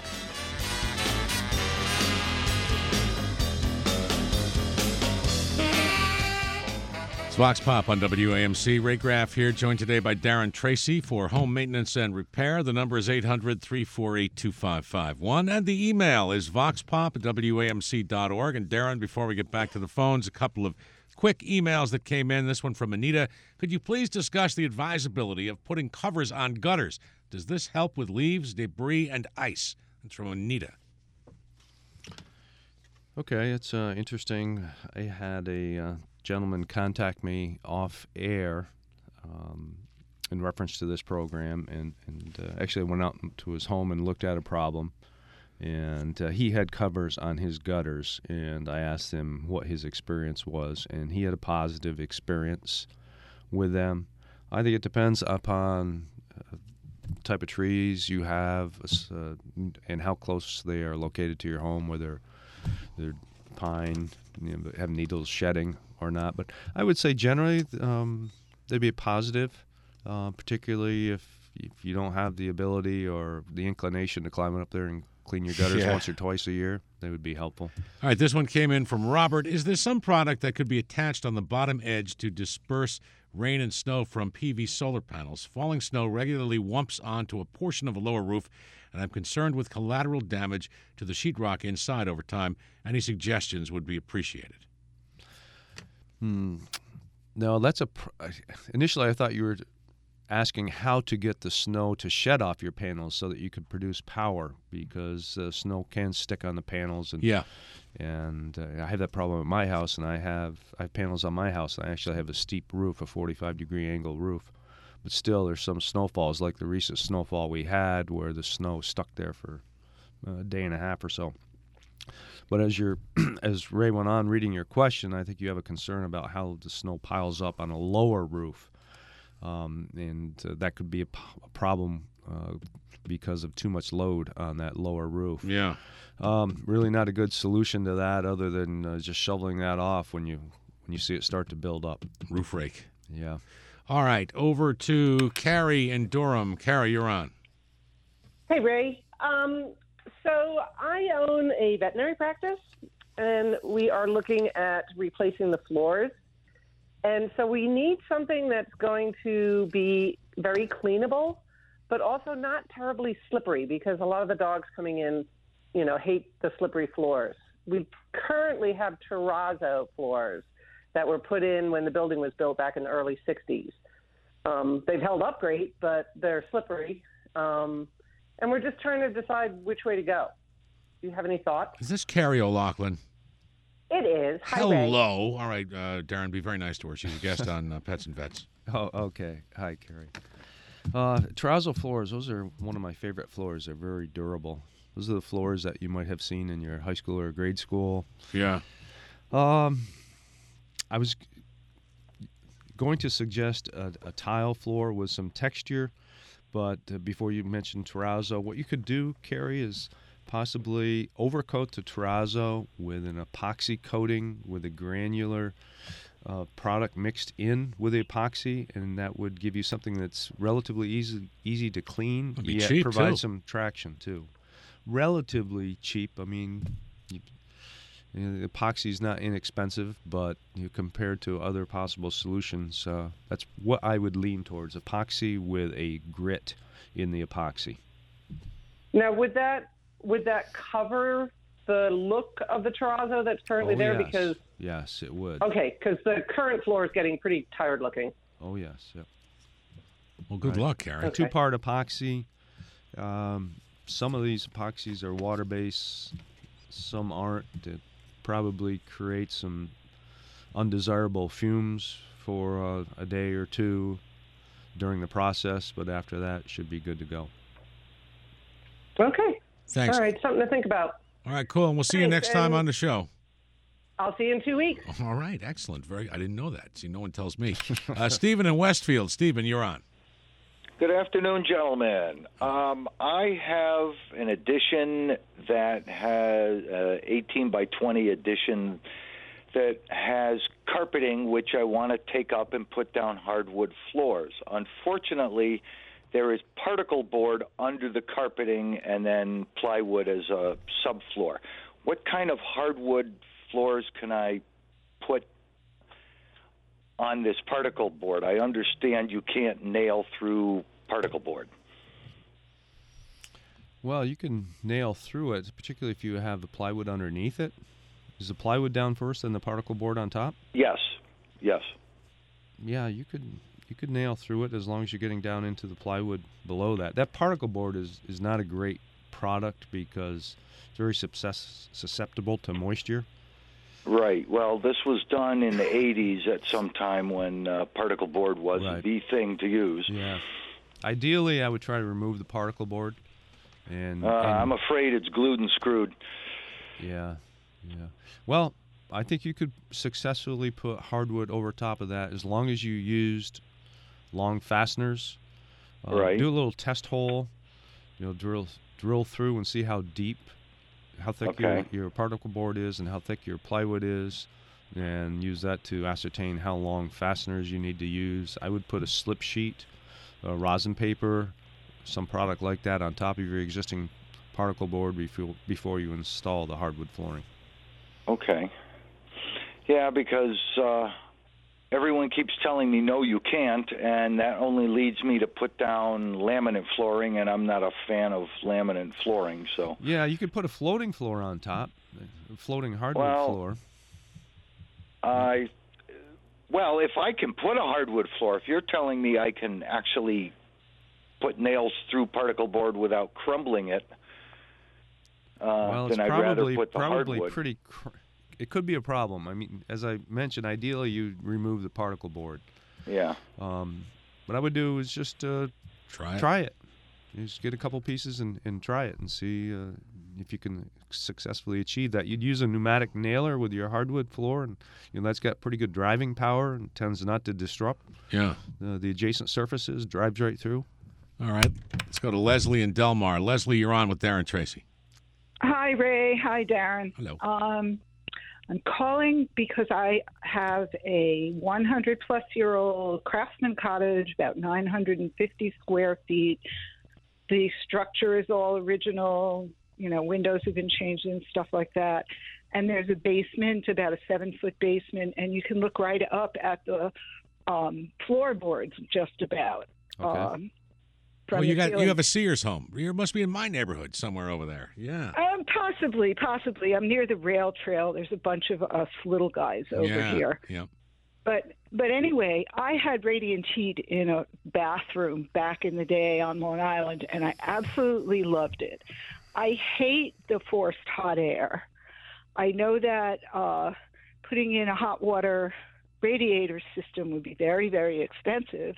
A: It's Vox Pop on W A M C. Ray Graff here, joined today by Darren Tracy for home maintenance and repair. The number is eight hundred, three four eight, two five five one. And the email is voxpop at W A M C dot org. And Darren, before we get back to the phones, a couple of quick emails that came in. This one from Anita. Could you please discuss the advisability of putting covers on gutters? Does this help with leaves, debris, and ice? That's from Anita.
B: Okay, it's uh, interesting. I had a uh, gentleman contact me off air um, in reference to this program, and, and uh, actually I went out to his home and looked at a problem, and uh, he had covers on his gutters, and I asked him what his experience was, and he had a positive experience with them. I think it depends upon uh, type of trees you have uh, and how close they are located to your home, whether they're pine, you know, have needles shedding or not. But I would say generally um, they'd be a positive, uh, particularly if if you don't have the ability or the inclination to climb up there and clean your gutters
A: Yeah.
B: once or twice a year. They would be helpful.
A: All right, this one came in from Robert. Is there some product that could be attached on the bottom edge to disperse rain and snow from P V solar panels. Falling snow regularly whumps onto a portion of a lower roof, and I'm concerned with collateral damage to the sheetrock inside over time. Any suggestions would be appreciated.
B: Hmm. No, that's a. Pr- Initially, I thought you were asking how to get the snow to shed off your panels so that you could produce power, because uh, snow can stick on the panels. And
A: yeah.
B: And uh, I have that problem at my house, and I have I have panels on my house, and I actually have a steep roof, a forty-five degree angle roof. But still, there's some snowfalls, like the recent snowfall we had, where the snow stuck there for a day and a half or so. But as you're, as Ray went on reading your question, I think you have a concern about how the snow piles up on a lower roof, um, and uh, that could be a, p- a problem uh, because of too much load on that lower roof.
A: Yeah.
B: Um, really not a good solution to that, other than uh, just shoveling that off when you when you see it start to build up.
A: Roof rake.
B: Yeah.
A: All right, over to Carrie in Durham. Carrie, you're on.
M: Hey, Ray. Um, so I own a veterinary practice, and we are looking at replacing the floors. And so we need something that's going to be very cleanable, but also not terribly slippery, because a lot of the dogs coming in, you know, hate the slippery floors. We currently have terrazzo floors that were put in when the building was built back in the early sixties. Um, they've held up great, but they're slippery. Um, and we're just trying to decide which way to go. Do you have any thoughts?
A: Is this Carrie O'Loughlin?
M: It is. Hi, Ray.
A: Hello. All right, uh, Darren, be very nice to her. She's a guest on uh, Pets and Vets.
B: Oh, okay. Hi, Carrie. Uh, terrazzo floors, those are one of my favorite floors. They're very durable. Those are the floors that you might have seen in your high school or grade school.
A: Yeah.
B: Um, I was going to suggest a, a tile floor with some texture, but uh, before you mentioned terrazzo, what you could do, Carrie, is possibly overcoat the terrazzo with an epoxy coating with a granular uh, product mixed in with the epoxy, and that would give you something that's relatively easy easy to clean,
A: It'd be
B: yet
A: cheap,
B: provide
A: too.
B: some traction too. Relatively cheap. I mean, you, you know, the epoxy is not inexpensive, but you know, compared to other possible solutions, uh, that's what I would lean towards: epoxy with a grit in the epoxy.
M: Now, would that would that cover the look of the terrazzo that's currently
B: Oh,
M: there?
B: yes.
M: Because
B: Yes, it would.
M: okay, because the current floor is getting pretty tired looking.
B: Oh, yes. Yep.
A: Well, good luck, Carrie.
M: Okay.
B: Two-part epoxy. Um, some of these epoxies are water-based. Some aren't. It probably creates some undesirable fumes for uh, a day or two during the process, but after that, it should be good to go.
M: Okay.
A: Thanks.
M: All right, something to think about.
A: All right, cool. And we'll see you
M: Thanks,
A: next time
M: and-
A: on the show.
M: I'll see you in two weeks.
A: All right, excellent. Very. I didn't know that. See, no one tells me. Uh, Stephen in Westfield. Stephen, you're on.
N: Good afternoon, gentlemen. Um, I have an addition that has uh, eighteen by twenty addition that has carpeting, which I want to take up and put down hardwood floors. Unfortunately, there is particle board under the carpeting and then plywood as a subfloor. What kind of hardwood floors can I put on this particle board? I understand you can't nail through particle board.
B: Well, you can nail through it, particularly if you have the plywood underneath it. Is the plywood down first and the particle board on top?
N: Yes, yes.
B: Yeah, you could you could nail through it as long as you're getting down into the plywood below that. That particle board is, is not a great product because it's very susces- susceptible to moisture.
N: Right. Well, this was done in the eighties at some time when uh, particle board was
B: Right.
N: the thing to use.
B: Yeah. Ideally, I would try to remove the particle board. And,
N: Uh,
B: and
N: I'm afraid it's glued and screwed.
B: Yeah, yeah. Well, I think you could successfully put hardwood over top of that as long as you used long fasteners. Uh,
N: Right.
B: Do a little test hole. You know, drill drill through and see how deep, how thick
N: Okay.
B: your, your particle board is and how thick your plywood is, and use that to ascertain how long fasteners you need to use. I would put a slip sheet, uh, rosin paper, some product like that on top of your existing particle board before before you install the hardwood flooring.
N: Okay. Yeah, because uh, everyone keeps telling me, no, you can't, and that only leads me to put down laminate flooring, and I'm not a fan of laminate flooring. So
B: Yeah, you could put a floating floor on top, a floating hardwood
N: Well,
B: floor.
N: I, well, if I can put a hardwood floor, if you're telling me I can actually put nails through particle board without crumbling it, uh,
B: Well, it's
N: then I'd rather
B: probably
N: put the
B: probably
N: hardwood.
B: pretty. Cr- it could be a problem. I mean, as I mentioned, ideally you remove the particle board.
N: Yeah.
B: Um, what I would do is just uh,
A: try it.
B: Try it. You just get a couple pieces and, and try it and see uh, if you can successfully achieve that. You'd use a pneumatic nailer with your hardwood floor, and you know that's got pretty good driving power and tends not to disrupt
A: Yeah.
B: uh, the adjacent surfaces. Drives right through.
A: All right. Let's go to Leslie in Del Mar. Leslie, you're on with Darren Tracy.
O: Hi, Ray. Hi, Darren.
A: Hello.
O: Um, I'm calling because I have a one hundred plus year old craftsman cottage, about nine hundred fifty square feet. The structure is all original. You know, windows have been changed and stuff like that. And there's a basement, about a seven foot basement, and you can look right up at the um, floorboards just about.
A: Okay.
O: Um,
A: Well,
O: from
A: you
O: the
A: got you
O: ceiling.
A: have a Sears home. You must be in my neighborhood somewhere over there. Yeah.
O: Um, possibly, possibly. I'm near the rail trail. There's a bunch of us little guys over
A: yeah.
O: here.
A: Yeah.
O: But but anyway, I had radiant heat in a bathroom back in the day on Long Island, and I absolutely loved it. I hate the forced hot air. I know that uh, putting in a hot water radiator system would be very, very expensive.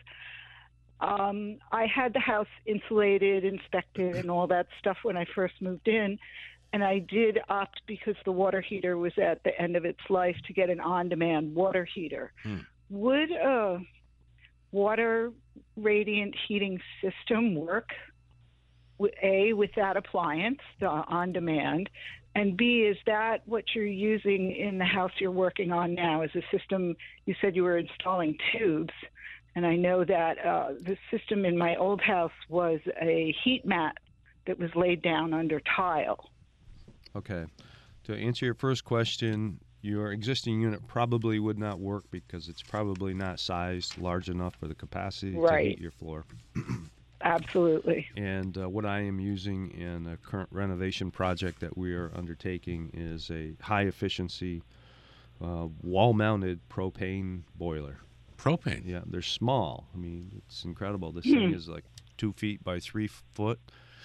O: Um, I had the house insulated, inspected, and all that stuff when I first moved in, and I did opt, because the water heater was at the end of its life, to get an on-demand water heater.
A: Hmm.
O: Would a water radiant heating system work, with- A, with that appliance, the on-demand, and B, is that what you're using in the house you're working on now? Is a system, you said you were installing tubes, and I know that uh, the system in my old house was a heat mat that was laid down under tile.
B: Okay. To answer your first question, your existing unit probably would not work because it's probably not sized large enough for the capacity to
O: Right.
B: heat your floor.
O: Absolutely.
B: And uh, what I am using in a current renovation project that we are undertaking is a high-efficiency uh, wall-mounted propane boiler.
A: Propane?
B: Yeah, they're small. I mean, it's incredible. This
O: Hmm.
B: thing is like two feet by three foot,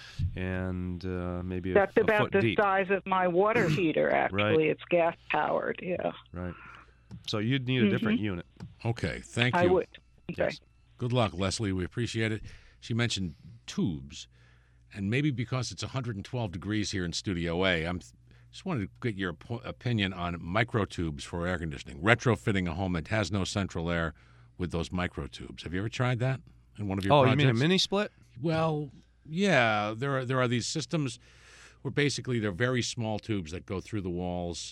B: and uh, maybe a,
O: That's
B: a
O: about
B: foot
O: the
B: deep.
O: size of my water heater, actually.
B: Right.
O: It's gas-powered, yeah.
B: Right. So you'd need a different
O: Mhm.
B: unit.
A: Okay. Thank you.
O: I would. Okay.
B: Yes.
A: Good luck, Leslie. We appreciate it. She mentioned tubes, and maybe because it's one hundred twelve degrees here in Studio A, I'm just wanted to get your po- opinion on microtubes for air conditioning, retrofitting a home that has no central air with those microtubes. Have you ever tried that in one of your
B: Oh,
A: projects?
B: you mean a mini split?
A: Well, yeah. There are there are these systems where basically they're very small tubes that go through the walls.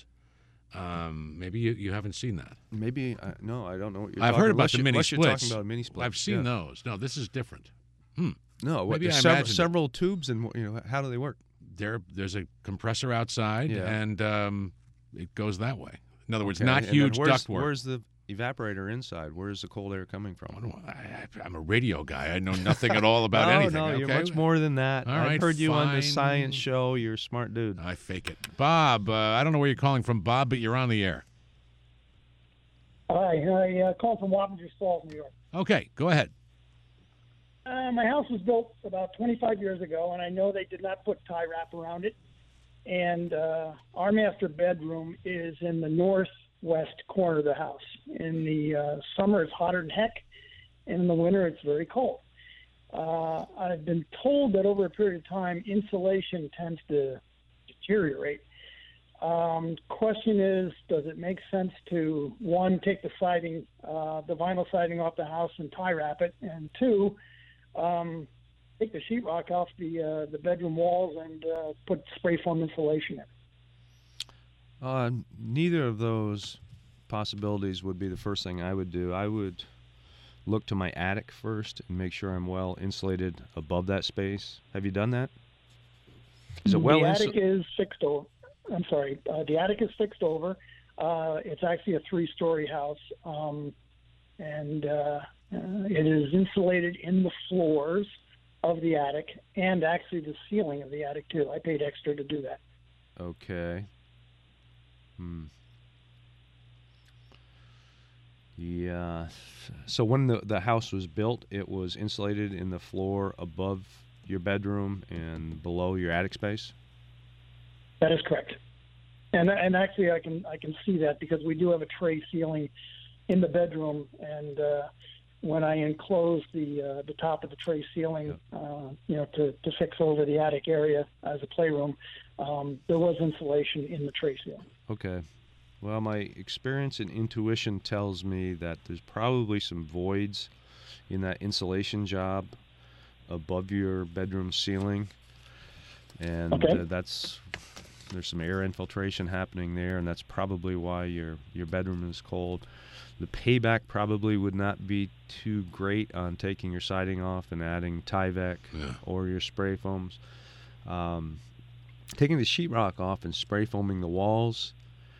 A: Um, maybe you, you haven't seen that.
B: Maybe uh, no, I don't know what you're
A: I've
B: talking
A: heard
B: about.
A: about the
B: Unless you-
A: mini
B: unless
A: splits.
B: You're talking about a mini split.
A: I've seen
B: Yeah.
A: those. No, this is different. Hmm.
B: No, what,
A: Maybe
B: there's
A: I
B: several,
A: imagined it.
B: several tubes, and you know how do they work?
A: There, there's a compressor outside,
B: Yeah.
A: and um, it goes that way. In other words,
B: Okay,
A: not
B: and then
A: huge
B: where's,
A: ductwork.
B: Where's the evaporator inside? Where's the cold air coming from?
A: I, I, I'm a radio guy. I know nothing at all about
B: no,
A: anything.
B: No, you're
A: okay?
B: much more than that.
A: All
B: I've
A: right,
B: heard you on the
A: fine.
B: science show. You're a smart dude.
A: I fake it. Bob, uh, I don't know where you're calling from, Bob, but you're on the air.
P: Hi, I uh, call from Wappingers Falls, New York.
A: Okay, go ahead.
P: Uh, my house was built about twenty-five years ago, and I know they did not put tie wrap around it. And uh, our master bedroom is in the northwest corner of the house. In the uh, summer, it's hotter than heck, and in the winter, it's very cold. Uh, I've been told that over a period of time, insulation tends to deteriorate. Um, question is, does it make sense to, one, take the siding, uh, the vinyl siding off the house and tie wrap it, and two, um, take the sheetrock off the uh, the bedroom walls and uh, put spray foam insulation in?
B: Uh, neither of those possibilities would be the first thing I would do. I would look to my attic first and make sure I'm well insulated above that space. Have you done that? Is it well
P: the
B: insu-
P: attic is fixed over. I'm sorry. Uh, the attic is fixed over. Uh, it's actually a three-story house. Um, and uh, uh, it is insulated in the floors of the attic and actually the ceiling of the attic too. I paid extra to do that.
B: Okay. Hmm. Yeah. So when the the house was built, it was insulated in the floor above your bedroom and below your attic space?
P: That is correct. And and actually, I can I can see that because we do have a tray ceiling in the bedroom, and uh, when I enclosed the uh, the top of the tray ceiling, uh, you know, to, to fix over the attic area as a playroom, um, there was insulation in the tray ceiling.
B: Okay. Well, my experience and intuition tells me that there's probably some voids in that insulation job above your bedroom ceiling, and
P: okay.
B: uh, that's there's some air infiltration happening there, and that's probably why your your bedroom is cold. The payback probably would not be too great on taking your siding off and adding Tyvek yeah. or your spray foams. Um, taking the sheetrock off and spray foaming the walls,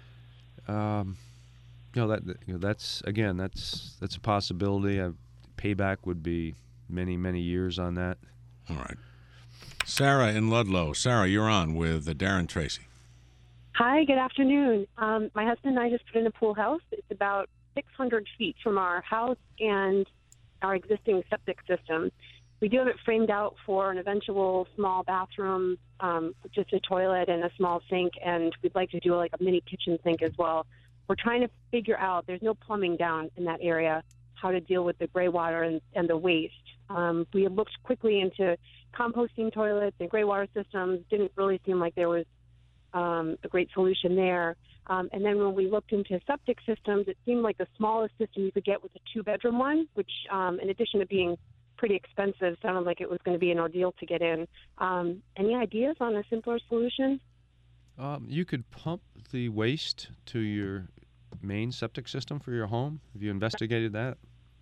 B: um, you know that you know, that's again that's that's a possibility. Uh, payback would be many many years on that.
A: All right. Sarah in Ludlow. Sarah, you're on with uh, Darren Tracy.
Q: Hi, good afternoon. Um, my husband and I just put in a pool house. It's about six hundred feet from our house and our existing septic system. We do have it framed out for an eventual small bathroom, um, just a toilet and a small sink, and we'd like to do like a mini kitchen sink as well. We're trying to figure out, there's no plumbing down in that area, how to deal with the gray water and, and the waste. Um, we looked quickly into composting toilets and gray water systems. Didn't really seem like there was um, a great solution there. Um, and then when we looked into septic systems, it seemed like the smallest system you could get was a two-bedroom one, which um, in addition to being pretty expensive, sounded like it was going to be an ordeal to get in. Um, any ideas on a simpler solution?
B: Um, you could pump the waste to your main septic system for your home. Have you investigated that?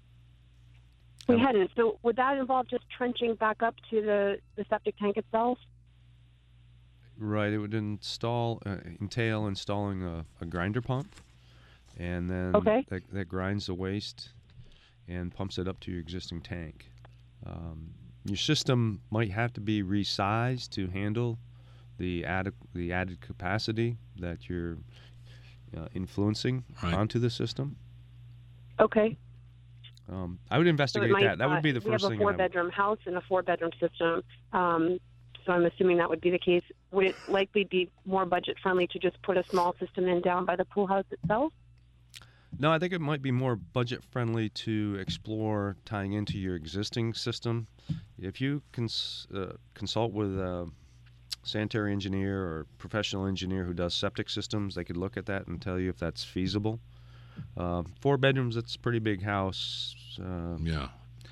Q: We hadn't. So would that involve just trenching back up to the, the septic tank itself?
B: Right. It would install uh, entail installing a, a grinder pump, and then
Q: okay.
B: that, that grinds the waste and pumps it up to your existing tank. Um, your system might have to be resized to handle the added the added capacity that you're uh, influencing right. onto the system.
Q: Okay.
B: Um, I would investigate
Q: so might,
B: that. That would be the
Q: uh,
B: first thing.
Q: We have a four-bedroom house and a four-bedroom system, um, so I'm assuming that would be the case. Would it likely be more budget-friendly to just put a small system in down by the pool house itself?
B: No, I think it might be more budget-friendly to explore tying into your existing system. If you cons- uh, consult with a sanitary engineer or professional engineer who does septic systems, they could look at that and tell you if that's feasible. Uh, four bedrooms, that's a pretty big house. Uh,
A: yeah.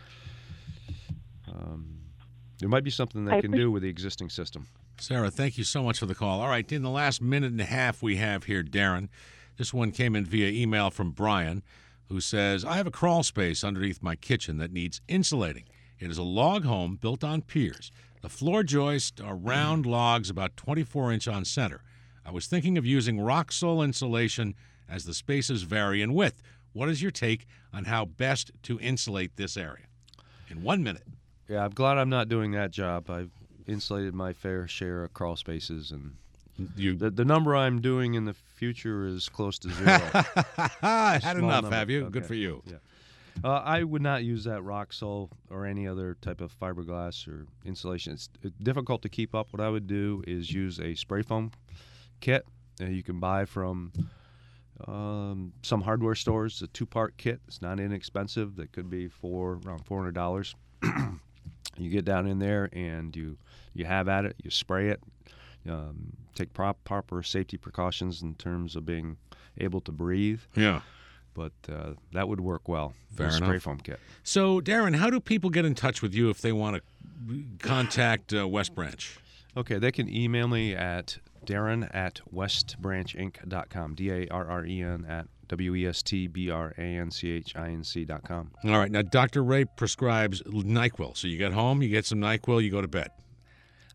B: Um, there might be something they can do with the existing system.
A: Sarah, thank you so much for the call. All right, in the last minute and a half we have here, Darren, this one came in via email from Brian, who says, I have a crawl space underneath my kitchen that needs insulating. It is a log home built on piers. The floor joists are round logs about twenty-four inch on center. I was thinking of using Roxol insulation as the spaces vary in width. What is your take on how best to insulate this area? In one minute.
B: Yeah, I'm glad I'm not doing that job. I've insulated my fair share of crawl spaces, and you, the, the number I'm doing in the future is close to zero.
A: Had enough,
B: number.
A: Have you?
B: Okay.
A: Good for you.
B: Yeah. Uh, I would not use that Roxol or any other type of fiberglass or insulation. It's difficult to keep up. What I would do is use a spray foam kit that you can buy from um, some hardware stores. It's a two-part kit. It's not inexpensive. That could be for around four hundred dollars. You get down in there and you you have at it. You spray it. Um, take prop, proper safety precautions in terms of being able to breathe.
A: Yeah.
B: But uh, that would work well.
A: Fair
B: enough. Spray foam kit.
A: So, Darren, how do people get in touch with you if they want to contact uh, West Branch?
B: Okay, they can email me at Darren at west branch inc dot com. D A R R E N at W E S T B R A N C H I N C dot com.
A: All right. Now, Doctor Ray prescribes NyQuil. So you get home, you get some NyQuil, you go to bed.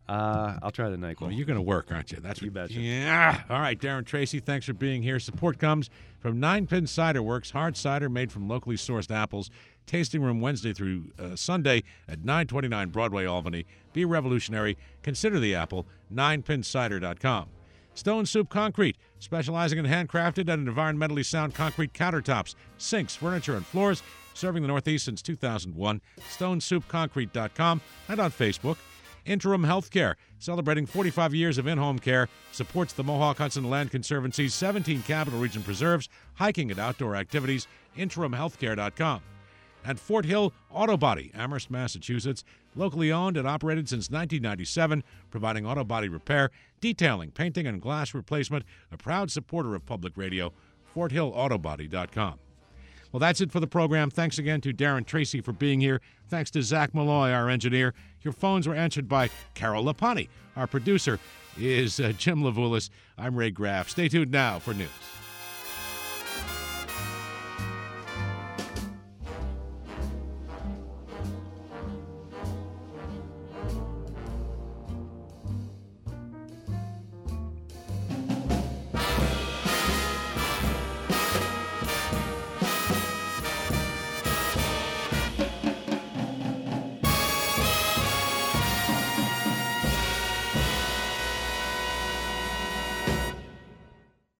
B: Uh, I'll try the NyQuil.
A: Well, you're going to work, aren't you? That's
B: You
A: what,
B: betcha.
A: Yeah. All right, Darren Tracy, thanks for being here. Support comes from Nine Pin Cider Works, hard cider made from locally sourced apples. Tasting room Wednesday through uh, Sunday at nine twenty-nine Broadway, Albany. Be revolutionary. Consider the apple. nine pin cider dot com. Stone Soup Concrete, specializing in handcrafted and environmentally sound concrete countertops, sinks, furniture, and floors, serving the Northeast since two thousand one. stone soup concrete dot com and on Facebook. Interim Healthcare, celebrating forty-five years of in-home care, supports the Mohawk Hudson Land Conservancy's seventeen Capital Region preserves, hiking and outdoor activities, interim healthcare dot com. And Fort Hill Auto Body, Amherst, Massachusetts, locally owned and operated since nineteen ninety-seven, providing auto body repair, detailing, painting, and glass replacement, a proud supporter of public radio, fort hill auto body dot com. Well, that's it for the program. Thanks again to Darren Tracy for being here. Thanks to Zach Malloy, our engineer. Your phones were answered by Carol Lapani. Our producer is uh, Jim Lavulis. I'm Ray Graff. Stay tuned now for news.